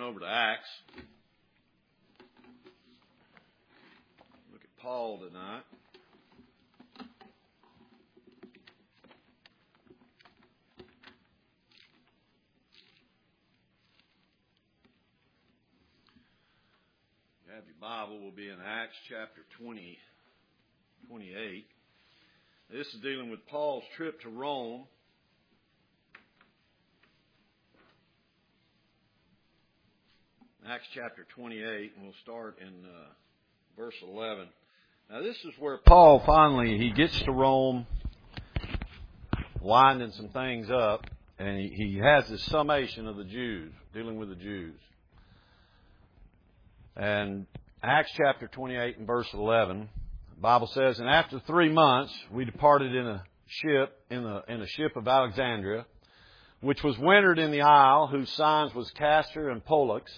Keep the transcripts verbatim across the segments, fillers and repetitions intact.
over to Acts. Look at Paul tonight. You have your Bible, will be in Acts chapter twenty, twenty-eight. This is dealing with Paul's trip to Rome. Acts chapter twenty-eight, and we'll start in uh, verse eleven. Now this is where Paul finally, he gets to Rome, winding some things up, and he, he has this summation of the Jews, dealing with the Jews. And Acts chapter twenty-eight and verse eleven, the Bible says, "And after three months we departed in a ship, in a, in a ship of Alexandria, which was wintered in the isle, whose signs was Castor and Pollux.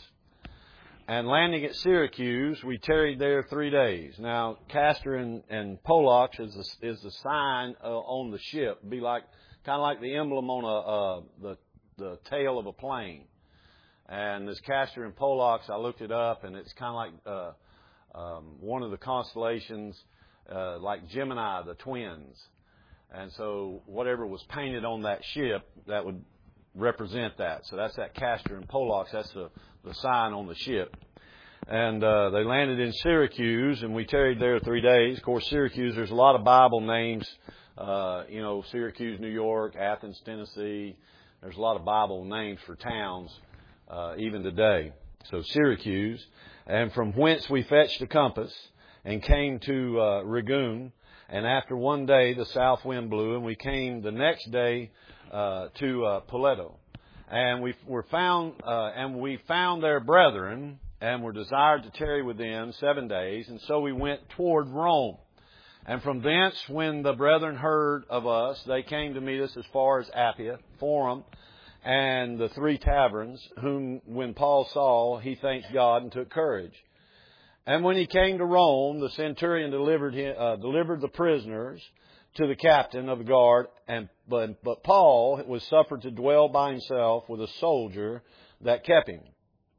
And landing at Syracuse, we tarried there three days." Now, Castor and, and Pollux is the, is the sign uh, on the ship. It'd be like kind of like the emblem on a uh, the the tail of a plane. And this Castor and Pollux, I looked it up, and it's kind of like uh, um, one of the constellations, uh, like Gemini, the twins. And so, whatever was painted on that ship, that would represent that. So that's that Castor and Pollux. That's the the sign on the ship. And uh, they landed in Syracuse, and we tarried there three days. Of course, Syracuse, there's a lot of Bible names. Uh, you know, Syracuse, New York, Athens, Tennessee. There's a lot of Bible names for towns uh, even today. So Syracuse. And from whence we fetched a compass and came to uh, Ragun. And after one day the south wind blew, and we came the next day uh, to uh, Mileto. And we were found, uh, and we found their brethren, and were desired to tarry with them seven days. And so we went toward Rome. And from thence, when the brethren heard of us, they came to meet us as far as Appia, Forum, and the three taverns, whom when Paul saw, he thanked God and took courage. And when he came to Rome, the centurion delivered him, uh, delivered the prisoners to the captain of the guard, and but, but Paul was suffered to dwell by himself with a soldier that kept him.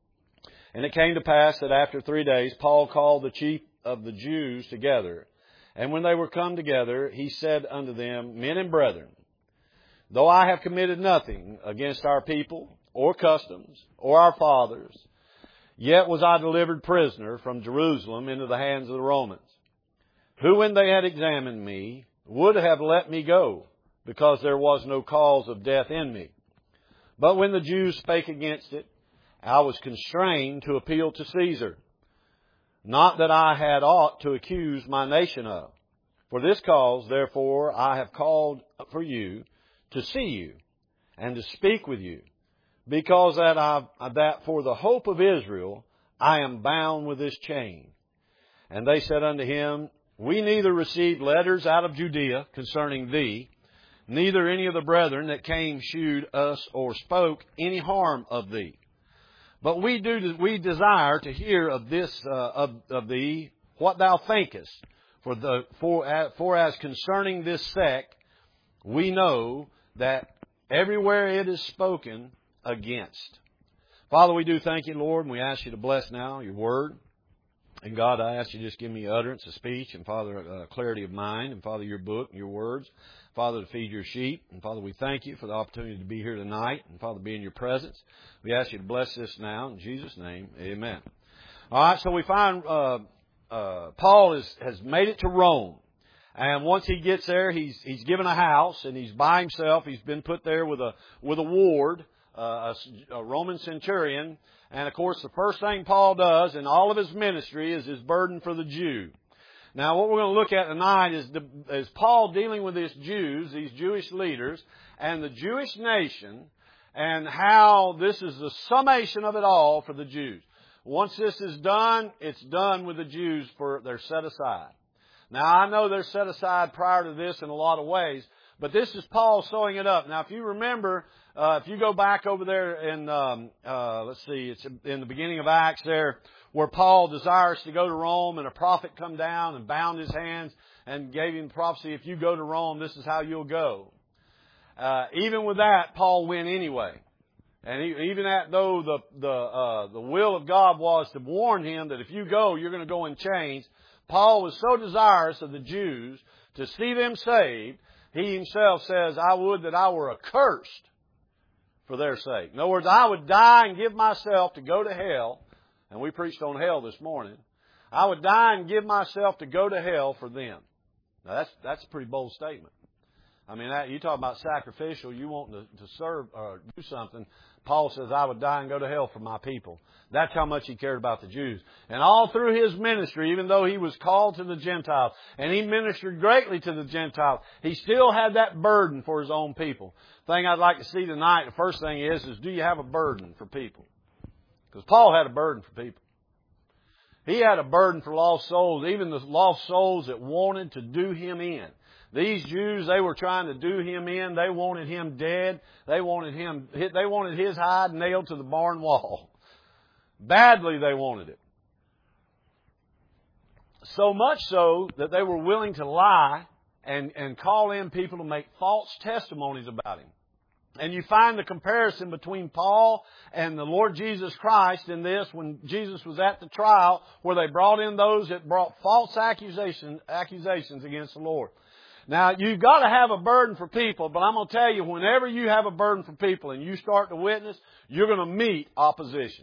And it came to pass that after three days Paul called the chief of the Jews together. And when they were come together, he said unto them, Men and brethren, though I have committed nothing against our people, or customs, or our fathers, yet was I delivered prisoner from Jerusalem into the hands of the Romans, who when they had examined me, would have let me go, because there was no cause of death in me. But when the Jews spake against it, I was constrained to appeal to Caesar. Not that I had aught to accuse my nation of. For this cause, therefore, I have called for you to see you and to speak with you, because that I that for the hope of Israel I am bound with this chain. And they said unto him, We neither received letters out of Judea concerning thee, neither any of the brethren that came shewed us or spoke any harm of thee. But we do we desire to hear of this uh, of, of thee what thou thinkest. For the for for as concerning this sect, we know that everywhere it is spoken against. Father, we do thank you, Lord, and we ask you to bless now your word. And God, I ask you to just give me utterance of speech, and Father, uh, clarity of mind, and Father, your book and your words. Father, to feed your sheep. And Father, we thank you for the opportunity to be here tonight, and Father, be in your presence. We ask you to bless this now in Jesus' name. Amen. All right, so we find uh, uh, Paul is, has made it to Rome. And once he gets there, he's he's given a house, and he's by himself. He's been put there with a with a ward, uh, a, a Roman centurion. And of course, the first thing Paul does in all of his ministry is his burden for the Jew. Now, what we're going to look at tonight is, the, is Paul dealing with these Jews, these Jewish leaders, and the Jewish nation, and how this is the summation of it all for the Jews. Once this is done, it's done with the Jews, for they're set aside. Now, I know they're set aside prior to this in a lot of ways, but this is Paul sewing it up. Now, if you remember, uh, if you go back over there in, um, uh, let's see, it's in the beginning of Acts there, where Paul desires to go to Rome, and a prophet come down and bound his hands and gave him the prophecy, if you go to Rome, this is how you'll go. Uh, even with that, Paul went anyway. And he, even at though the the uh, the will of God was to warn him that if you go, you're going to go in chains, Paul was so desirous of the Jews to see them saved, he himself says, I would that I were accursed for their sake. In other words, I would die and give myself to go to hell, and we preached on hell this morning. I would die and give myself to go to hell for them. Now that's that's a pretty bold statement. I mean, that, you talk about sacrificial, you want to, to serve or do something. Paul says, I would die and go to hell for my people. That's how much he cared about the Jews. And all through his ministry, even though he was called to the Gentiles, and he ministered greatly to the Gentiles, he still had that burden for his own people. The thing I'd like to see tonight, the first thing is, is do you have a burden for people? Because Paul had a burden for people. He had a burden for lost souls, even the lost souls that wanted to do him in. These Jews, they were trying to do him in. They wanted him dead. They wanted him, they wanted his hide nailed to the barn wall. Badly they wanted it. So much so that they were willing to lie and, and call in people to make false testimonies about him. And you find the comparison between Paul and the Lord Jesus Christ in this when Jesus was at the trial where they brought in those that brought false accusations, accusations against the Lord. Now, you've got to have a burden for people, but I'm going to tell you, whenever you have a burden for people and you start to witness, you're going to meet opposition.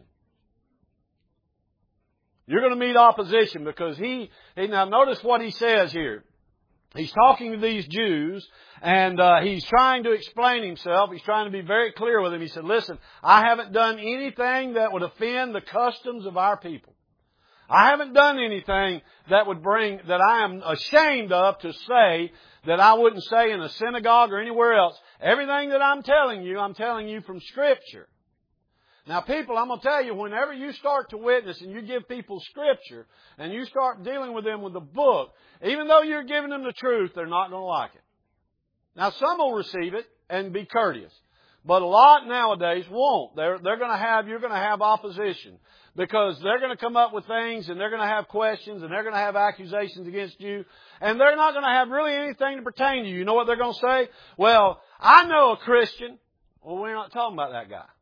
You're going to meet opposition because he, he now notice what he says here. He's talking to these Jews, and uh, he's trying to explain himself. He's trying to be very clear with them. He said, listen, I haven't done anything that would offend the customs of our people. I haven't done anything that would bring, that I am ashamed of to say that I wouldn't say in a synagogue or anywhere else. Everything that I'm telling you, I'm telling you from Scripture. Now, people, I'm going to tell you, whenever you start to witness and you give people Scripture and you start dealing with them with the book, even though you're giving them the truth, they're not going to like it. Now, some will receive it and be courteous. But a lot nowadays won't. They're, they're going to have, you're going to have opposition. Because they're going to come up with things and they're going to have questions and they're going to have accusations against you. And they're not going to have really anything to pertain to you. You know what they're going to say? Well, I know a Christian. Well, we're not talking about that guy.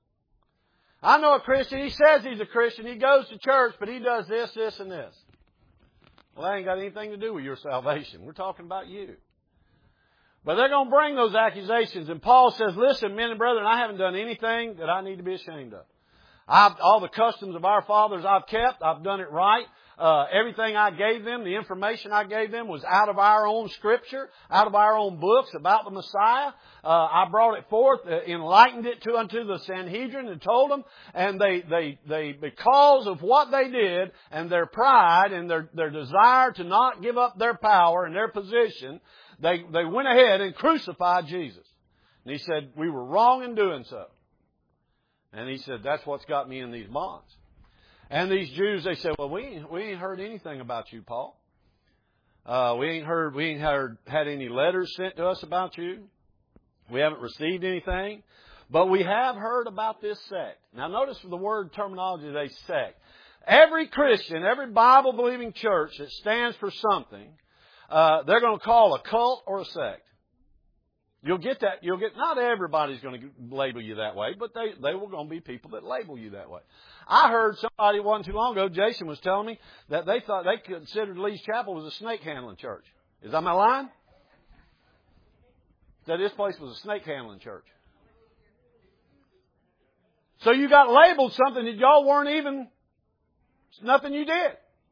I know a Christian. He says he's a Christian. He goes to church, but he does this, this, and this. Well, that ain't got anything to do with your salvation. We're talking about you. But they're going to bring those accusations. And Paul says, listen, men and brethren, I haven't done anything that I need to be ashamed of. I've, all the customs of our fathers I've kept. I've done it right. Uh, everything I gave them, the information I gave them was out of our own Scripture, out of our own books about the Messiah. Uh, I brought it forth, uh, enlightened it to unto the Sanhedrin and told them. And they, they, they, because of what they did and their pride and their, their desire to not give up their power and their position, they, they went ahead and crucified Jesus. And he said, we were wrong in doing so. And he said, that's what's got me in these bonds. And these Jews, they said, well, we ain't, we ain't heard anything about you, Paul. Uh, we ain't heard, we ain't heard, had any letters sent to us about you. We haven't received anything. But we have heard about this sect. Now notice the word terminology is a sect. Every Christian, every Bible-believing church that stands for something, uh, they're going to call a cult or a sect. You'll get that. You'll get. Not everybody's going to label you that way, but they they will going to be people that label you that way. I heard somebody wasn't too long ago. Jason was telling me that they thought they considered Lee's Chapel was a snake handling church. Is that my line? That this place was a snake handling church. So you got labeled something that y'all weren't even. It's nothing you did.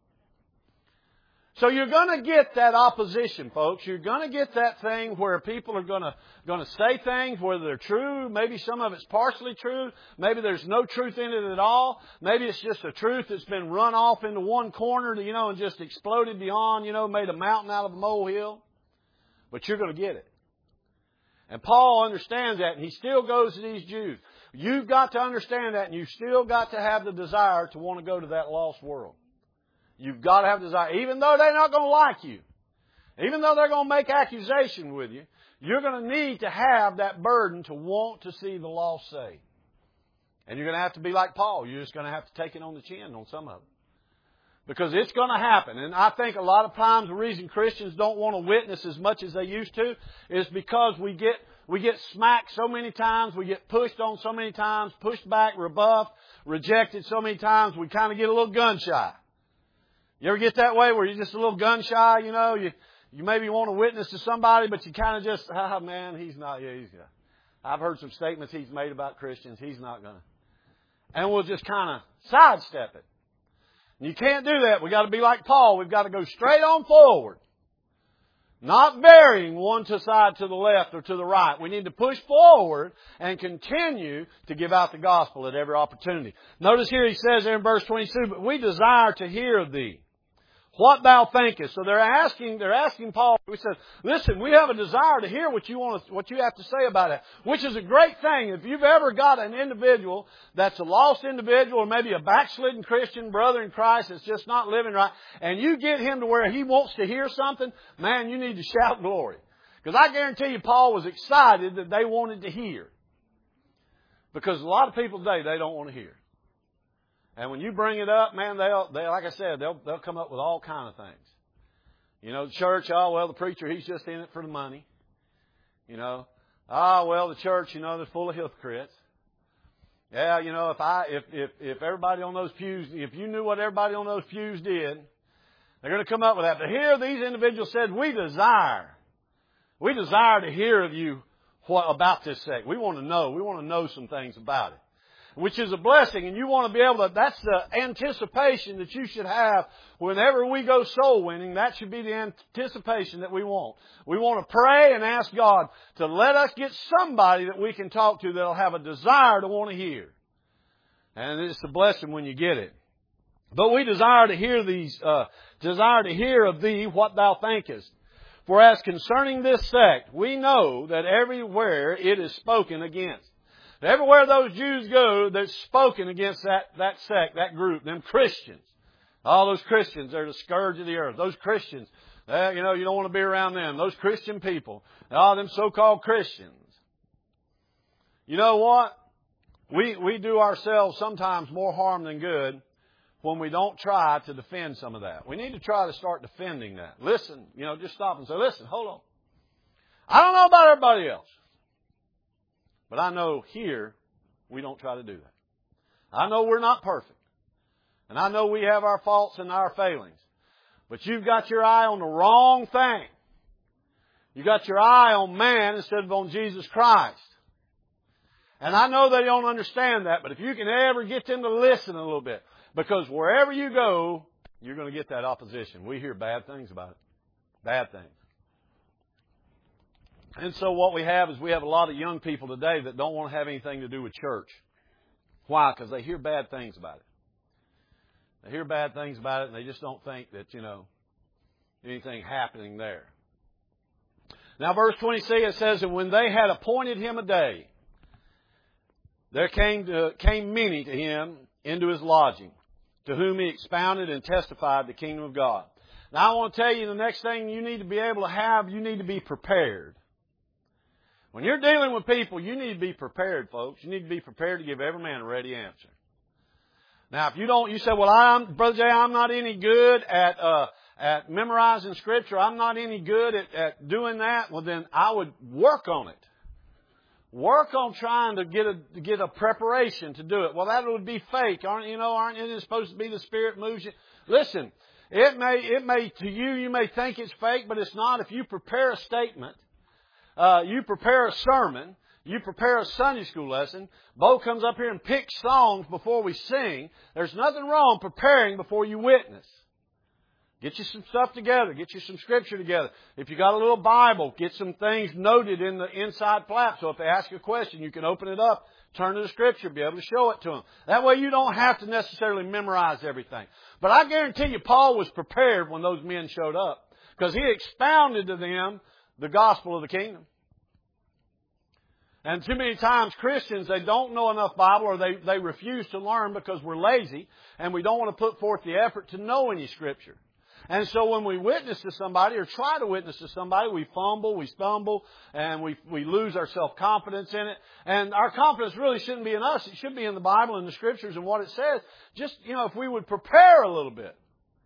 So you're going to get that opposition, folks. You're going to get that thing where people are going to going to say things, whether they're true. Maybe some of it's partially true. Maybe there's no truth in it at all. Maybe it's just a truth that's been run off into one corner, you know, and just exploded beyond, you know, made a mountain out of a molehill. But you're going to get it. And Paul understands that, and he still goes to these Jews. You've got to understand that, and you've still got to have the desire to want to go to that lost world. You've got to have desire. Even though they're not going to like you, even though they're going to make accusation with you, you're going to need to have that burden to want to see the lost saved. And you're going to have to be like Paul. You're just going to have to take it on the chin on some of them. Because it's going to happen. And I think a lot of times the reason Christians don't want to witness as much as they used to is because we get we get smacked so many times, we get pushed on so many times, pushed back, rebuffed, rejected so many times, we kind of get a little gun shy. You ever get that way where you're just a little gun shy, you know, you you maybe want to witness to somebody, but you kind of just, ah, oh, man, he's not, yeah, he's got. I've heard some statements he's made about Christians, he's not going to. And we'll just kind of sidestep it. You can't do that. We've got to be like Paul. We've got to go straight on forward. Not varying one to side to the left or to the right. We need to push forward and continue to give out the gospel at every opportunity. Notice here he says there in verse twenty-two, but we desire to hear of thee. What thou thinkest. So they're asking, they're asking Paul, we said, listen, we have a desire to hear what you want to, what you have to say about it. Which is a great thing. If you've ever got an individual that's a lost individual or maybe a backslidden Christian brother in Christ that's just not living right, and you get him to where he wants to hear something, man, you need to shout glory. Because I guarantee you Paul was excited that they wanted to hear. Because a lot of people today, they don't want to hear. And when you bring it up, man, they'll, they, like I said, they'll, they'll come up with all kind of things. You know, the church, oh, well, the preacher, he's just in it for the money. You know, ah, oh, well, the church, you know, they're full of hypocrites. Yeah, you know, if I, if, if, if everybody on those pews, if you knew what everybody on those pews did, they're going to come up with that. But here, these individuals said, we desire, we desire to hear of you what about this sect. We want to know, we want to know some things about it. Which is a blessing, and you want to be able to, that's the anticipation that you should have whenever we go soul winning. That should be the anticipation that we want. We want to pray and ask God to let us get somebody that we can talk to that'll have a desire to want to hear. And it's a blessing when you get it. But we desire to hear these, uh, desire to hear of thee what thou thinkest. For as concerning this sect, we know that everywhere it is spoken against. Everywhere those Jews go, they're spoken against that, that sect, that group, them Christians. All those Christians, they're the scourge of the earth. Those Christians, uh, you know, you don't want to be around them. Those Christian people, all them so-called Christians. You know what? We, we do ourselves sometimes more harm than good when we don't try to defend some of that. We need to try to start defending that. Listen, you know, just stop and say, listen, hold on. I don't know about everybody else. But I know here, we don't try to do that. I know we're not perfect. And I know we have our faults and our failings. But you've got your eye on the wrong thing. You got your eye on man instead of on Jesus Christ. And I know they don't understand that, but if you can ever get them to listen a little bit, because wherever you go, you're going to get that opposition. We hear bad things about it. Bad things. And so what we have is we have a lot of young people today that don't want to have anything to do with church. Why? Because they hear bad things about it. They hear bad things about it and they just don't think that, you know, anything happening there. Now verse twenty-six, it says, and when they had appointed him a day, there came, to, came many to him into his lodging, to whom he expounded and testified the kingdom of God. Now I want to tell you the next thing you need to be able to have, you need to be prepared. When you're dealing with people, you need to be prepared, folks. You need to be prepared to give every man a ready answer. Now, if you don't, you say, well, I'm, Brother Jay, I'm not any good at, uh, at memorizing Scripture. I'm not any good at, at doing that. Well, then I would work on it. Work on trying to get a, to get a preparation to do it. Well, that would be fake. Aren't, you know, aren't it supposed to be the Spirit moves you? Listen, it may, it may, to you, you may think it's fake, but it's not. If you prepare a statement, Uh, you prepare a sermon, you prepare a Sunday school lesson, Bo comes up here and picks songs before we sing. There's nothing wrong preparing before you witness. Get you some stuff together. Get you some Scripture together. If you got a little Bible, get some things noted in the inside flap. So if they ask you a question, you can open it up, turn to the Scripture, be able to show it to them. That way you don't have to necessarily memorize everything. But I guarantee you Paul was prepared when those men showed up, because he expounded to them the gospel of the kingdom. And too many times Christians, they don't know enough Bible, or they, they refuse to learn because we're lazy and we don't want to put forth the effort to know any Scripture. And so when we witness to somebody or try to witness to somebody, we fumble, we stumble, and we, we lose our self-confidence in it. And our confidence really shouldn't be in us. It should be in the Bible and the Scriptures and what it says. Just, you know, if we would prepare a little bit.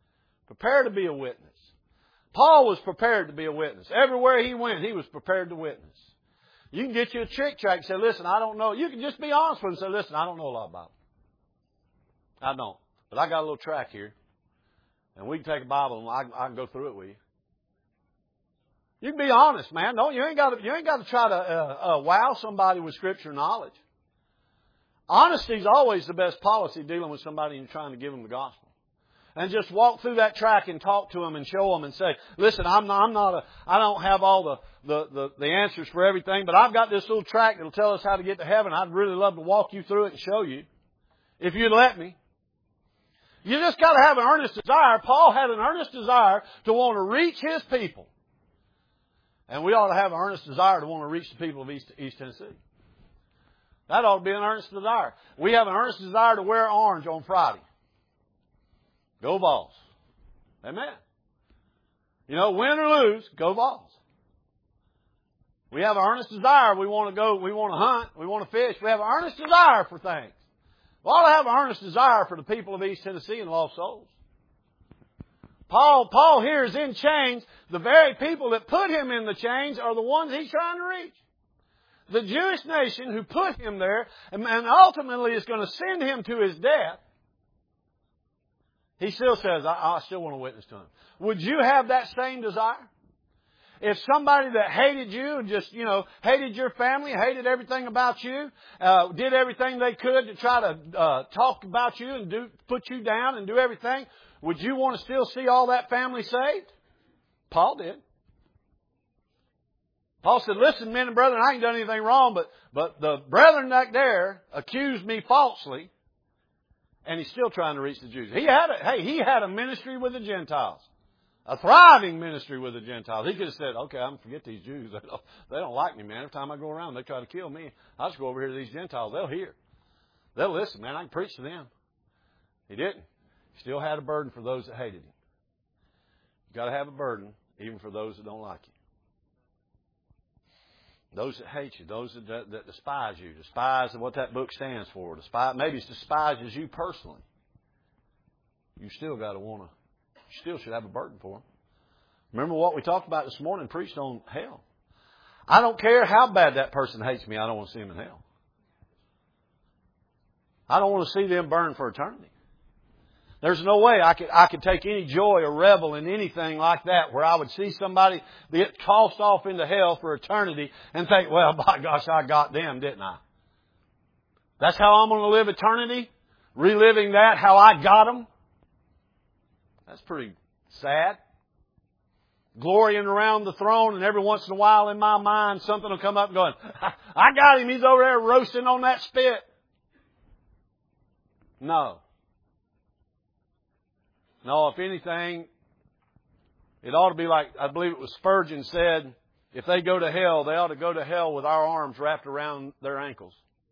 Prepare to be a witness. Paul was prepared to be a witness. Everywhere he went, he was prepared to witness. You can get you a trick track and say, listen, I don't know. You can just be honest with him and say, listen, I don't know a lot about it. I don't. But I got a little track here. And we can take a Bible and I, I can go through it with you. You can be honest, man. Don't you ain't got to you ain't got to try to uh, uh, wow somebody with Scripture knowledge. Honesty is always the best policy dealing with somebody and trying to give them the gospel. And just walk through that track and talk to them and show them and say, listen, I'm not, I'm not a, I don't have all the, the, the, the answers for everything, but I've got this little track that'll tell us how to get to heaven. I'd really love to walk you through it and show you, if you'd let me. You just got to have an earnest desire. Paul had an earnest desire to want to reach his people. And we ought to have an earnest desire to want to reach the people of East, East Tennessee. That ought to be an earnest desire. We have an earnest desire to wear orange on Friday. Go Vols. Amen. You know, win or lose, go Vols. We have an earnest desire. We want to go, we want to hunt, we want to fish. We have an earnest desire for things. We ought to have an earnest desire for the people of East Tennessee and lost souls. Paul, Paul here is in chains. The very people that put him in the chains are the ones he's trying to reach. The Jewish nation who put him there and ultimately is going to send him to his death. He still says, I, I still want to witness to him. Would you have that same desire? If somebody that hated you and just, you know, hated your family, hated everything about you, uh, did everything they could to try to uh, talk about you and do put you down and do everything, would you want to still see all that family saved? Paul did. Paul said, listen, men and brethren, I ain't done anything wrong, but, but the brethren back there accused me falsely, and he's still trying to reach the Jews. He had a, hey, he had a ministry with the Gentiles. A thriving ministry with the Gentiles. He could have said, okay, I'm going to forget these Jews. They don't, they don't like me, man. Every time I go around, they try to kill me. I'll just go over here to these Gentiles. They'll hear. They'll listen, man. I can preach to them. He didn't. He still had a burden for those that hated him. You've got to have a burden even for those that don't like you. Those that hate you, those that, that, that despise you, despise what that book stands for. Despise, maybe it's despises you personally. You still got to want to, you still should have a burden for them. Remember what we talked about this morning, preached on hell. I don't care how bad that person hates me, I don't want to see them in hell. I don't want to see them burn for eternity. There's no way I could, I could take any joy or revel in anything like that where I would see somebody get tossed off into hell for eternity and think, well, by gosh, I got them, didn't I? That's how I'm going to live eternity? Reliving that, how I got them? That's pretty sad. Glorying around the throne, and every once in a while in my mind something will come up going, I got him, he's over there roasting on that spit. No. No, if anything, it ought to be like, I believe it was Spurgeon said, if they go to hell, they ought to go to hell with our arms wrapped around their ankles.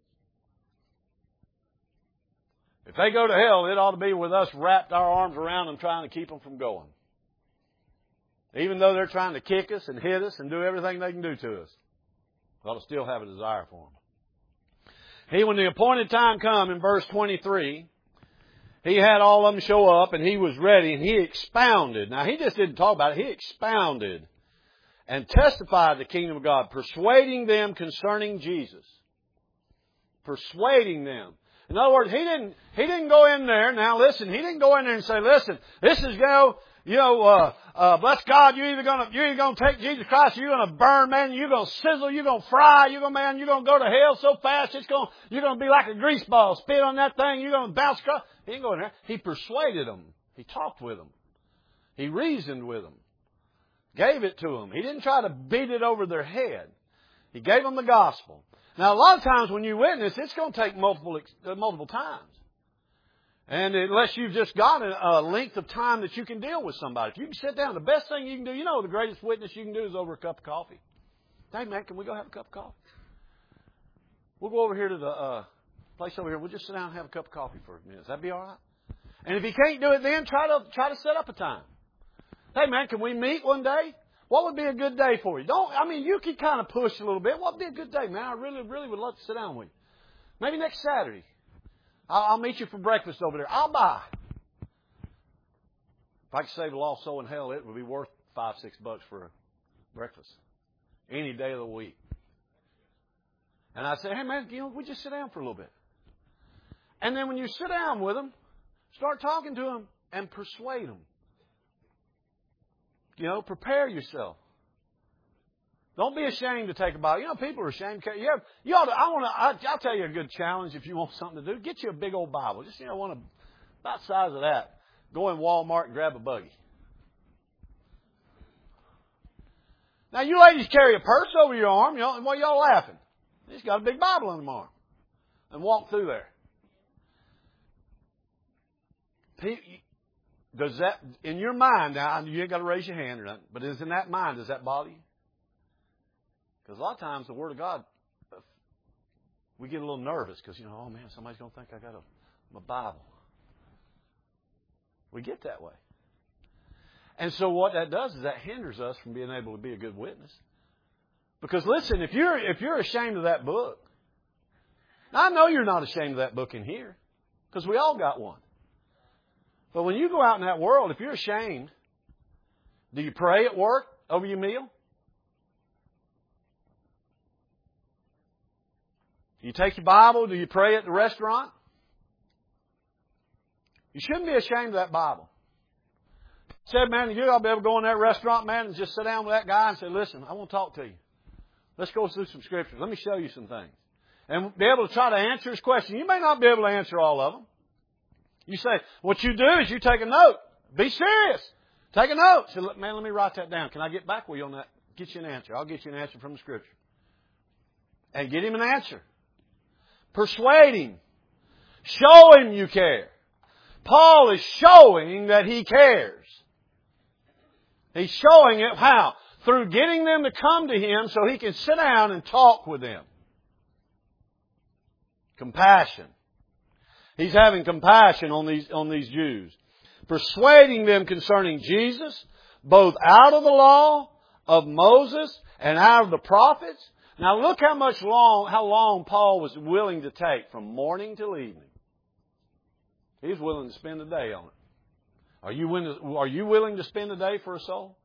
If they go to hell, it ought to be with us wrapped our arms around them trying to keep them from going. Even though they're trying to kick us and hit us and do everything they can do to us, we ought to still have a desire for them. He, when the appointed time come in verse twenty-three, he had all of them show up and he was ready and he expounded. Now, he just didn't talk about it. He expounded and testified the kingdom of God, persuading them concerning Jesus. Persuading them. In other words, he didn't, he didn't go in there. Now, listen, he didn't go in there and say, listen, this is go, you know, uh, uh, bless God, you're either going to, you're either going to take Jesus Christ, or you're going to burn, man, you're going to sizzle, you're going to fry, you're going to, man, you're going to go to hell so fast, it's going, you're going to be like a grease ball, spit on that thing, you're going to bounce across. He didn't go in there. He persuaded them. He talked with them. He reasoned with them. Gave it to them. He didn't try to beat it over their head. He gave them the gospel. Now, a lot of times when you witness, it's going to take multiple, uh, multiple times. And unless you've just got a, a length of time that you can deal with somebody. If you can sit down, the best thing you can do, you know, the greatest witness you can do is over a cup of coffee. Hey, man, can we go have a cup of coffee? We'll go over here to the uh, place over here. We'll just sit down and have a cup of coffee for a minute. That'd be all right. And if you can't do it then, try to try to set up a time. Hey, man, can we meet one day? What would be a good day for you? Don't, I mean, you can kind of push a little bit. What would be a good day, man? I really, really would love to sit down with you. Maybe next Saturday. I'll, I'll meet you for breakfast over there. I'll buy. If I could save a lost soul in hell, it would be worth five, six bucks for a breakfast. Any day of the week. And I'd say, hey man, you know, we just sit down for a little bit. And then when you sit down with them, start talking to them and persuade them. You know, prepare yourself. Don't be ashamed to take a Bible. You know, people are ashamed. You, have, you ought to, I want to, I'll tell you a good challenge if you want something to do. Get you a big old Bible. Just, you know, one of, about the size of that. Go in Walmart and grab a buggy. Now, you ladies carry a purse over your arm. You know, why y'all laughing? You just got a big Bible on the arm. And walk through there. Does that, in your mind, now, you ain't got to raise your hand or nothing, but is in that mind, does that bother you? Because a lot of times the Word of God, we get a little nervous because, you know, oh man, somebody's going to think I got a, my Bible. We get that way. And so what that does is that hinders us from being able to be a good witness. Because listen, if you're, if you're ashamed of that book, now I know you're not ashamed of that book in here because we all got one. But when you go out in that world, if you're ashamed, do you pray at work over your meal? Do you take your Bible? Do you pray at the restaurant? You shouldn't be ashamed of that Bible. Said, man, you ought to be able to go in that restaurant, man, and just sit down with that guy and say, listen, I want to talk to you. Let's go through some scriptures. Let me show you some things. And be able to try to answer his question. You may not be able to answer all of them. You say, what you do is you take a note. Be serious. Take a note. Say, man, let me write that down. Can I get back with you on that? Get you an answer. I'll get you an answer from the Scripture. And get him an answer. Persuade him. Show him you care. Paul is showing that he cares. He's showing it how? Through getting them to come to him so he can sit down and talk with them. Compassion. He's having compassion on these, on these Jews. Persuading them concerning Jesus, both out of the law of Moses and out of the prophets. Now look how much long, how long Paul was willing to take from morning till evening. He's willing to spend a day on it. Are you willing to, are you willing to spend a day for a soul?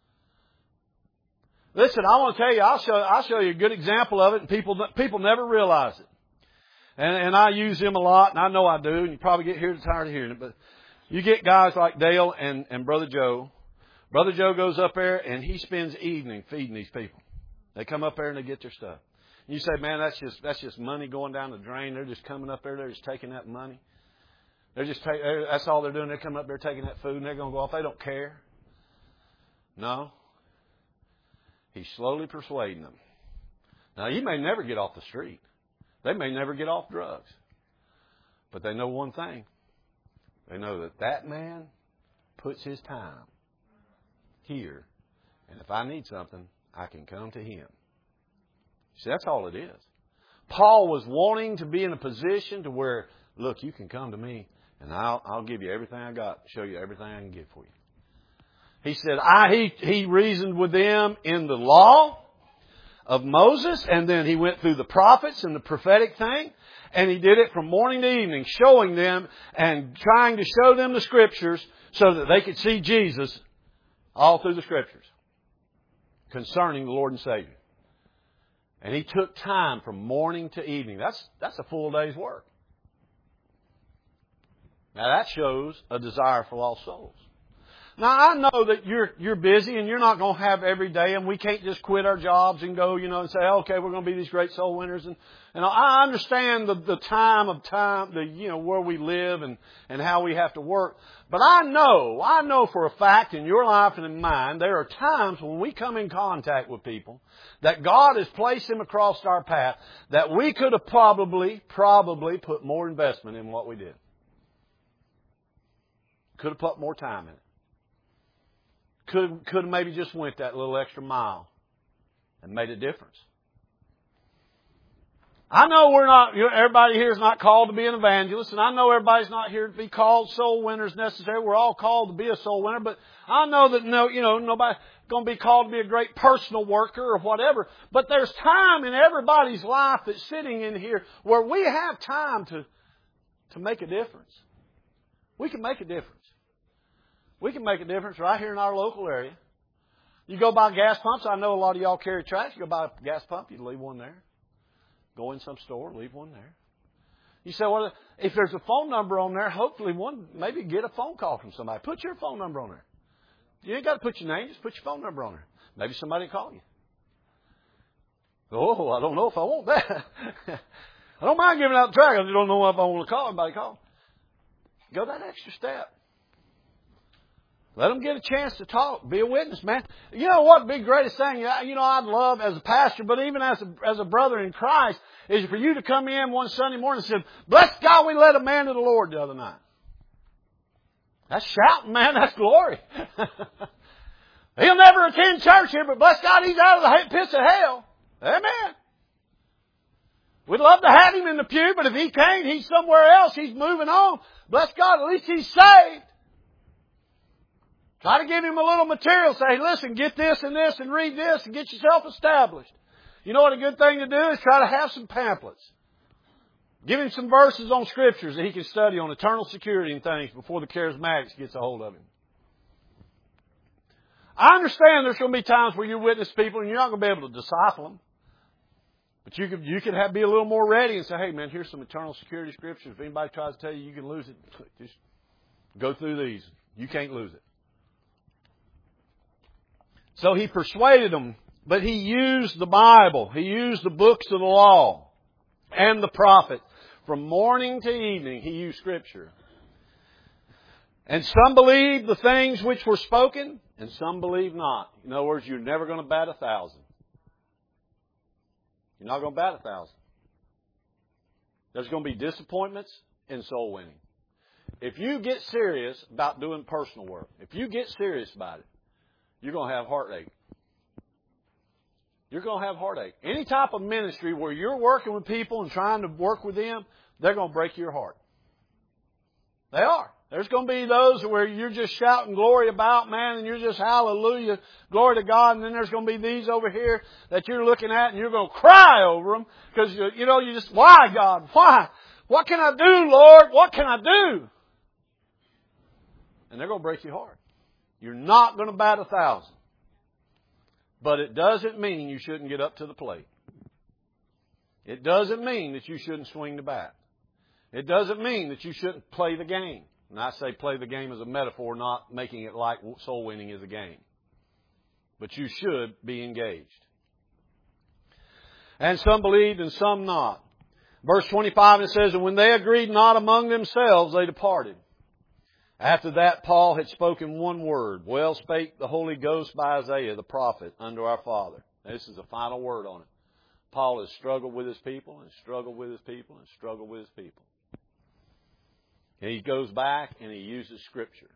Listen, I want to tell you, I'll show, I'll show you a good example of it, and people, people never realize it. And, and I use them a lot, and I know I do, and you probably get here tired of hearing it, but you get guys like Dale and, and Brother Joe. Brother Joe goes up there, and he spends evening feeding these people. They come up there and they get their stuff. And you say, man, that's just, that's just money going down the drain. They're just coming up there, they're just taking that money. They're just take, that's all they're doing. They're coming up there taking that food, and they're going to go off. They don't care. No. He's slowly persuading them. Now, you may never get off the street. They may never get off drugs. But they know one thing. They know that that man puts his time here. And if I need something, I can come to him. See, that's all it is. Paul was wanting to be in a position to where, look, you can come to me and I'll, I'll give you everything I got, show you everything I can give for you. He said, I, he, he reasoned with them in the law of Moses, and then he went through the prophets and the prophetic thing, and he did it from morning to evening, showing them and trying to show them the Scriptures so that they could see Jesus all through the Scriptures concerning the Lord and Savior. And he took time from morning to evening. That's, that's a full day's work. Now that shows a desire for lost souls. Now, I know that you're you're busy and you're not going to have every day, and we can't just quit our jobs and go, you know, and say, okay, we're going to be these great soul winners. And, and I understand the, the time of time, the, you know, where we live and, and how we have to work. But I know, I know for a fact in your life and in mine, there are times when we come in contact with people that God has placed them across our path that we could have probably, probably put more investment in what we did. Could have put more time in it. Could could have maybe just went that little extra mile and made a difference. I know we're not, you know, everybody here is not called to be an evangelist, and I know everybody's not here to be called soul winners necessarily. We're all called to be a soul winner, but I know that no, you know, nobody's going to be called to be a great personal worker or whatever. But there's time in everybody's life that's sitting in here where we have time to to make a difference. We can make a difference. We can make a difference right here in our local area. You go by gas pumps. I know a lot of y'all carry trash. You go by a gas pump, you leave one there. Go in some store, leave one there. You say, well, if there's a phone number on there, hopefully one, maybe get a phone call from somebody. Put your phone number on there. You ain't got to put your name, just put your phone number on there. Maybe somebody will call you. Oh, I don't know if I want that. I don't mind giving out the track. I just don't know if I want to call anybody. Call. Go that extra step. Let them get a chance to talk. Be a witness, man. You know what? The big greatest thing, you know, I'd love as a pastor, but even as a, as a brother in Christ, is for you to come in one Sunday morning and say, bless God, we led a man to the Lord the other night. That's shouting, man. That's glory. He'll never attend church here, but bless God, he's out of the pits of hell. Amen. We'd love to have him in the pew, but if he can't, he's somewhere else. He's moving on. Bless God, at least he's saved. Try to give him a little material. Say, hey, listen, get this and this and read this and get yourself established. You know what a good thing to do is try to have some pamphlets. Give him some verses on Scriptures that he can study on eternal security and things before the charismatics gets a hold of him. I understand there's going to be times where you witness people and you're not going to be able to disciple them. But you could, you could have, be a little more ready and say, hey, man, here's some eternal security Scriptures. If anybody tries to tell you you can lose it, just go through these. You can't lose it. So he persuaded them, but he used the Bible. He used the books of the law and the prophets. From morning to evening, he used Scripture. And some believed the things which were spoken, and some believed not. In other words, you're never going to bat a thousand. You're not going to bat a thousand. There's going to be disappointments in soul winning. If you get serious about doing personal work, if you get serious about it, you're going to have heartache. You're going to have heartache. Any type of ministry where you're working with people and trying to work with them, they're going to break your heart. They are. There's going to be those where you're just shouting glory about, man, and you're just hallelujah, glory to God. And then there's going to be these over here that you're looking at and you're going to cry over them because, you know, you just, why, God? Why? What can I do, Lord? What can I do? And they're going to break your heart. You're not going to bat a thousand. But it doesn't mean you shouldn't get up to the plate. It doesn't mean that you shouldn't swing the bat. It doesn't mean that you shouldn't play the game. And I say play the game as a metaphor, not making it like soul winning is a game. But you should be engaged. And some believed and some not. Verse twenty-five, it says, and when they agreed not among themselves, they departed. After that, Paul had spoken one word. Well spake the Holy Ghost by Isaiah the prophet unto our Father. This is the final word on it. Paul has struggled with his people and struggled with his people and struggled with his people. And he goes back and he uses Scripture.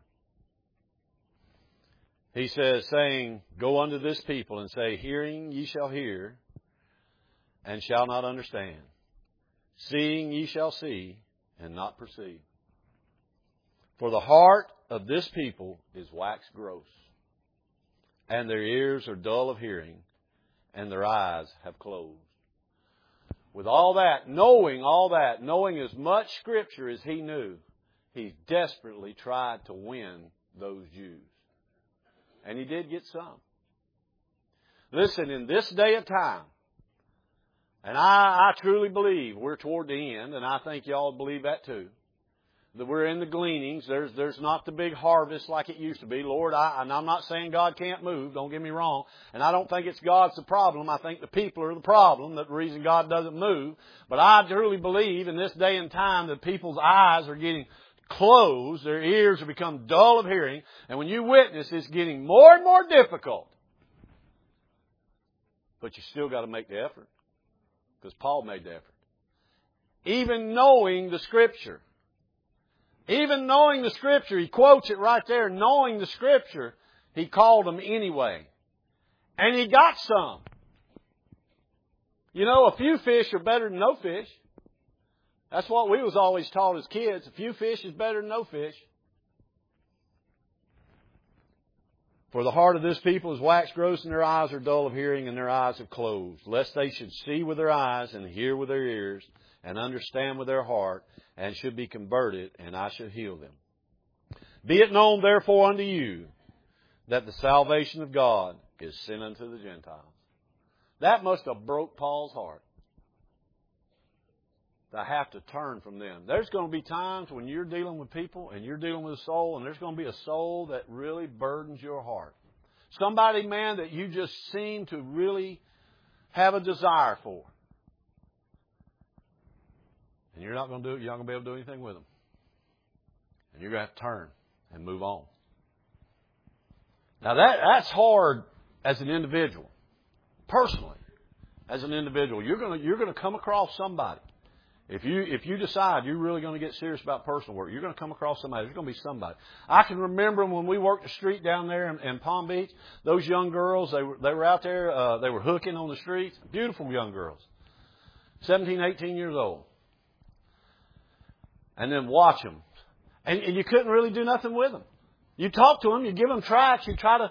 He says, saying, go unto this people and say, hearing ye shall hear and shall not understand. Seeing ye shall see and not perceive. For the heart of this people is waxed gross, and their ears are dull of hearing, and their eyes have closed. With all that, knowing all that, knowing as much Scripture as he knew, he desperately tried to win those Jews. And he did get some. Listen, in this day of time, and I, I truly believe we're toward the end, and I think y'all believe that too. That we're in the gleanings. There's there's not the big harvest like it used to be. Lord, I, and I'm not saying God can't move. Don't get me wrong. And I don't think it's God's the problem. I think the people are the problem. That's the reason God doesn't move. But I truly believe in this day and time that people's eyes are getting closed. Their ears have become dull of hearing. And when you witness, it's getting more and more difficult. But you still got to make the effort. Because Paul made the effort. Even knowing the Scripture. Even knowing the Scripture, he quotes it right there, knowing the Scripture, he called them anyway. And he got some. You know, a few fish are better than no fish. That's what we was always taught as kids. A few fish is better than no fish. For the heart of this people is waxed gross, and their eyes are dull of hearing, and their eyes have closed, lest they should see with their eyes, and hear with their ears, and understand with their heart, and should be converted, and I should heal them. Be it known therefore unto you that the salvation of God is sent unto the Gentiles. That must have broke Paul's heart. To have to turn from them. There's going to be times when you're dealing with people and you're dealing with a soul, and there's going to be a soul that really burdens your heart. Somebody, man, that you just seem to really have a desire for. And you're not going to do it. You're not going to be able to do anything with them. And you're going to have to turn and move on. Now that that's hard as an individual. Personally, as an individual, you're going to you're going to come across somebody. If you if you decide you're really going to get serious about personal work, you're going to come across somebody. There's going to be somebody. I can remember when we worked the street down there in, in Palm Beach. Those young girls, they were they were out there. Uh, they were hooking on the streets. Beautiful young girls, seventeen, eighteen years old. And then watch them, and, and you couldn't really do nothing with them. You talk to them, you give them tracts, you try to.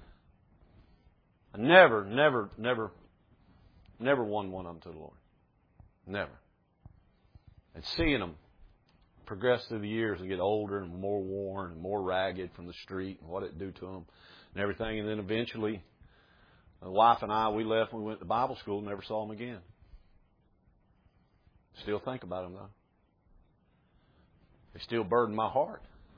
Never, never, never, never won one of them to the Lord. Never. And seeing them progress through the years and get older and more worn and more ragged from the street and what it do to them and everything. And then eventually, the wife and I, we left when we went to Bible school and never saw them again. Still think about them, though. They still burden my heart.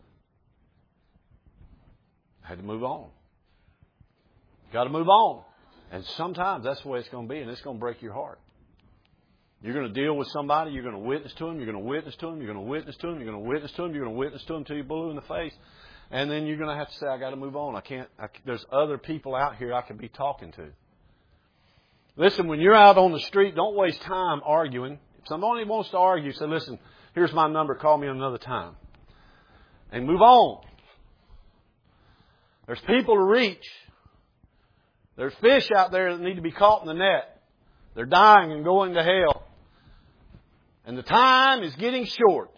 I had to move on. Got to move on. And sometimes that's the way it's going to be, and it's going to break your heart. You're going to deal with somebody. You're going to witness to them. You're going to witness to them. You're going to witness to them. You're going to witness to them. You're going to witness to them until you're blue in the face. And then you're going to have to say, I got to move on. I can't, I, there's other people out here I can be talking to. Listen, when you're out on the street, don't waste time arguing. If somebody wants to argue, say, listen, here's my number. Call me another time. And move on. There's people to reach. There's fish out there that need to be caught in the net. They're dying and going to hell. And the time is getting short.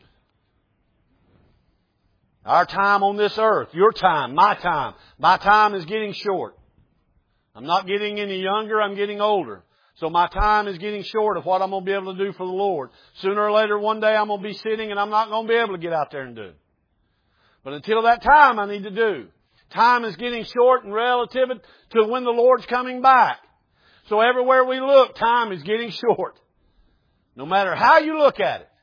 Our time on this earth, your time, my time, my time is getting short. I'm not getting any younger, I'm getting older. So my time is getting short of what I'm going to be able to do for the Lord. Sooner or later, one day I'm going to be sitting and I'm not going to be able to get out there and do it. But until that time, I need to do. Time is getting short and relative to when the Lord's coming back. So everywhere we look, time is getting short. No matter how you look at it.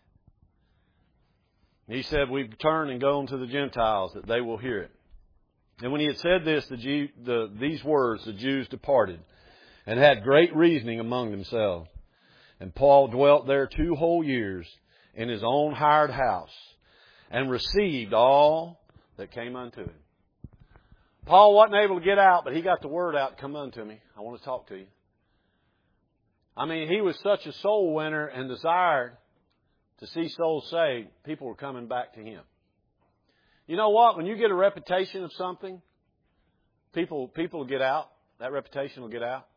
He said, we turn and go unto the Gentiles that they will hear it. And when he had said this, the, Jew, the these words, the Jews departed and had great reasoning among themselves. And Paul dwelt there two whole years in his own hired house and received all that came unto him. Paul wasn't able to get out, but he got the word out, come unto me. I want to talk to you. I mean, he was such a soul winner and desired to see souls saved, people were coming back to him. You know what? When you get a reputation of something, people people will get out. That reputation will get out.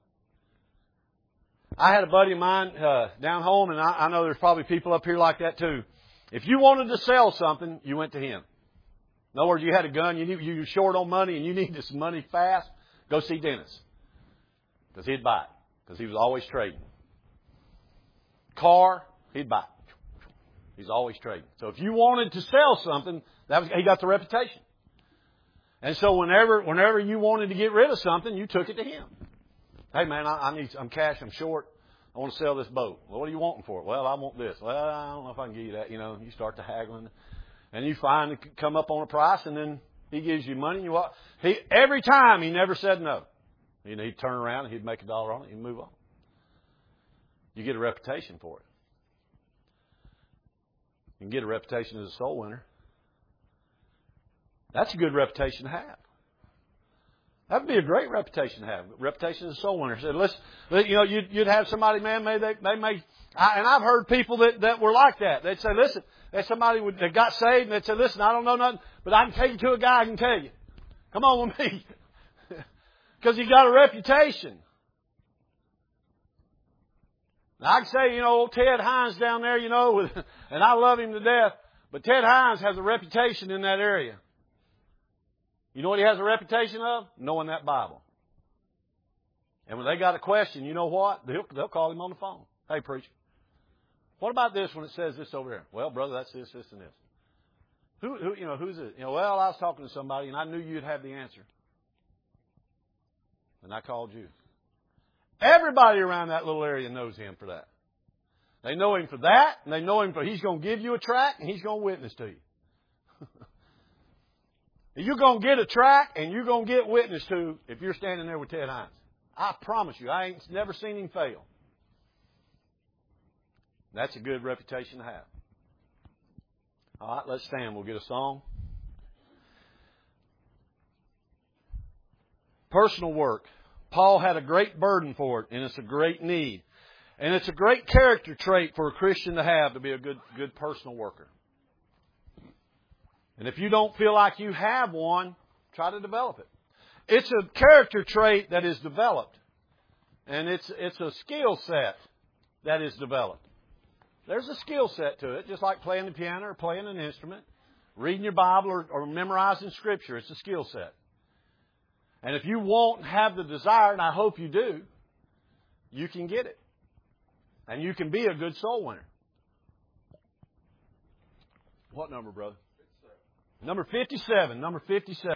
I had a buddy of mine uh, down home, and I, I know there's probably people up here like that too. If you wanted to sell something, you went to him. In other words, you had a gun, you need, you were short on money, and you needed some money fast, go see Dennis. Because he'd buy it. Because he was always trading. Car, he'd buy it. He's always trading. So if you wanted to sell something, that was, he got the reputation. And so whenever whenever you wanted to get rid of something, you took it to him. Hey man, I, I need I'm cash, I'm short. I want to sell this boat. Well, what are you wanting for it? Well, I want this. Well, I don't know if I can give you that. You know, you start to haggling. And you finally come up on a price, and then he gives you money. And you walk. He every time he never said no. You know, he'd turn around and he'd make a dollar on it and move on. You get a reputation for it. You can get a reputation as a soul winner. That's a good reputation to have. That would be a great reputation to have. Reputation as a soul winner. So listen, you know, you'd, you'd have somebody, man, maybe they, they may, I, and I've heard people that, that were like that. They'd say, listen, that somebody would, that got saved, and they'd say, listen, I don't know nothing, but I can take you to a guy I can tell you. Come on with me. Because he got a reputation. Now, I can say, you know, old Ted Hines down there, you know, with, and I love him to death, but Ted Hines has a reputation in that area. You know what he has a reputation of? Knowing that Bible. And when they got a question, you know what? They'll, they'll call him on the phone. Hey, preacher, what about this when it says this over here? Well, brother, that's this, this, and this. Who, who, you know, who's it? You know, well, I was talking to somebody and I knew you'd have the answer. And I called you. Everybody around that little area knows him for that. They know him for that, and they know him for he's going to give you a tract and he's going to witness to you. You're going to get a tract and you're going to get witness to if you're standing there with Ted Hines. I promise you, I ain't never seen him fail. That's a good reputation to have. All right, let's stand. We'll get a song. Personal work. Paul had a great burden for it, and it's a great need. And it's a great character trait for a Christian to have, to be a good, good personal worker. And if you don't feel like you have one, try to develop it. It's a character trait that is developed. And it's, it's a skill set that is developed. There's a skill set to it, just like playing the piano or playing an instrument, reading your Bible or, or memorizing Scripture. It's a skill set. And if you won't have the desire, and I hope you do, you can get it. And you can be a good soul winner. What number, brother? Number fifty-seven. Number fifty-seven.